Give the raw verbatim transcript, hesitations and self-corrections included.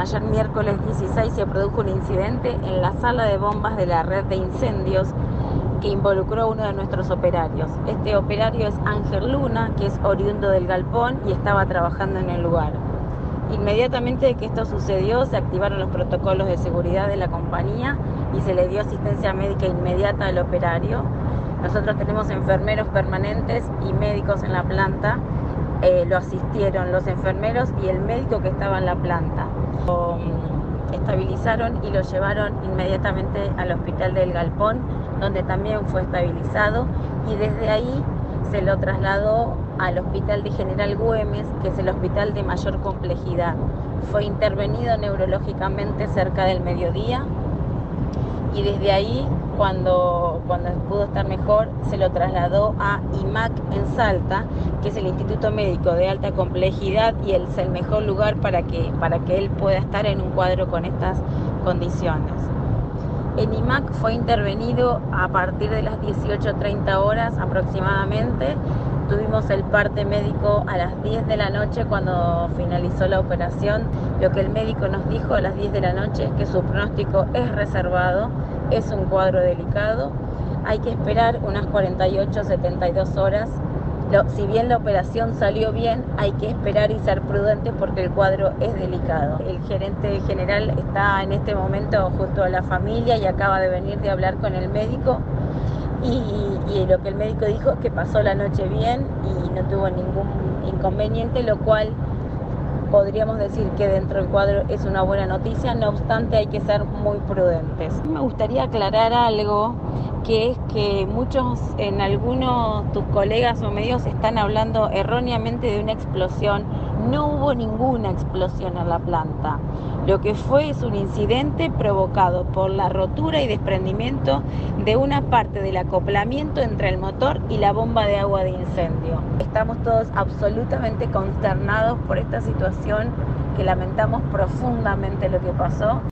Ayer miércoles dieciséis se produjo un incidente en la sala de bombas de la red de incendios que involucró a uno de nuestros operarios. Este operario es Ángel Luna, que es oriundo del Galpón y estaba trabajando en el lugar. Inmediatamente que esto sucedió, se activaron los protocolos de seguridad de la compañía y se le dio asistencia médica inmediata al operario. Nosotros tenemos enfermeros permanentes y médicos en la planta. Eh, lo asistieron los enfermeros y el médico que estaba en la planta. Lo um, estabilizaron y lo llevaron inmediatamente al hospital del Galpón, donde también fue estabilizado, y desde ahí se lo trasladó al hospital de General Güemes, que es el hospital de mayor complejidad. Fue intervenido neurológicamente cerca del mediodía y desde ahí, cuando, cuando pudo estar mejor, se lo trasladó a I M A C en Salta, que es el Instituto Médico de Alta Complejidad, y es el mejor lugar para que, para que él pueda estar en un cuadro con estas condiciones. En I M A C fue intervenido a partir de las dieciocho treinta horas aproximadamente. Tuvimos el parte médico a las diez de la noche cuando finalizó la operación. Lo que el médico nos dijo a las diez de la noche es que su pronóstico es reservado, es un cuadro delicado. Hay que esperar unas cuarenta y ocho a setenta y dos horas. Lo, si bien la operación salió bien, hay que esperar y ser prudentes porque el cuadro es delicado. El gerente general está en este momento junto a la familia y acaba de venir de hablar con el médico. Y, y lo que el médico dijo es que pasó la noche bien y no tuvo ningún inconveniente, lo cual podríamos decir que dentro del cuadro es una buena noticia. No obstante, hay que ser muy prudentes. Me gustaría aclarar algo, que es que muchos, en algunos tus colegas o medios están hablando erróneamente de una explosión. No hubo ninguna explosión en la planta. Lo que fue es un incidente provocado por la rotura y desprendimiento de una parte del acoplamiento entre el motor y la bomba de agua de incendio. Estamos todos absolutamente consternados por esta situación, que lamentamos profundamente lo que pasó.